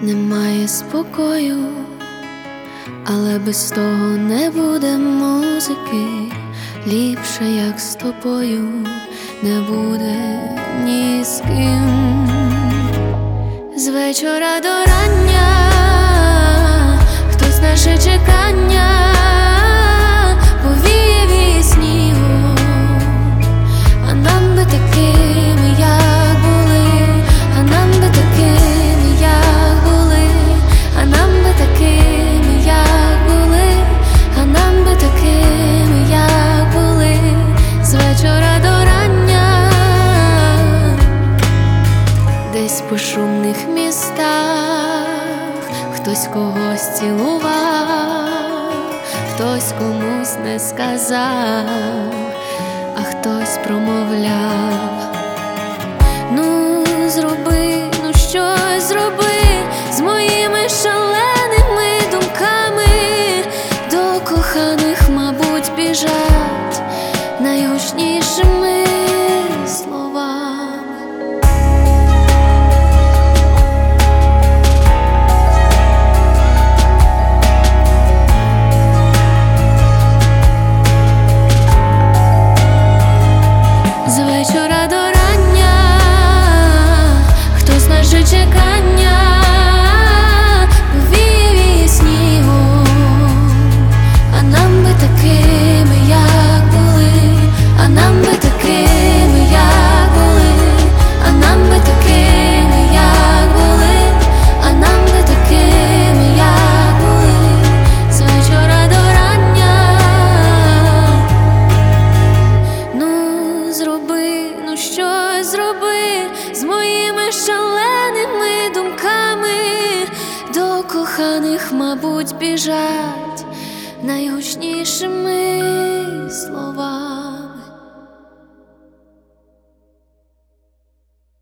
Немає спокою, але без того не буде музики. Ліпше, як з тобою, не буде ні з ким. З вечора до рання хтось наше чекання повіє снігу, а нам би такими, як були, а нам би такими, як були, а нам би такими, як були, а нам би такими, як були. З вечора до рання десь по шумних містах хтось когось цілував, хтось комусь не сказав, а хтось промовляв: ну зроби, ну щось зроби з моїми шаленими думками. До коханих, мабуть, біжать найгучнішими словами. З вечора до рання хтось наше чекання повіє снігу, а нам би такими, як були, а нам би такими, як були, а нам би такими, як були, а нам би такими, як були. З вечора до рання ну зроби, ну щось зроби з моїми шаленими думками. До коханих, мабуть, біжать найгучнішими словами.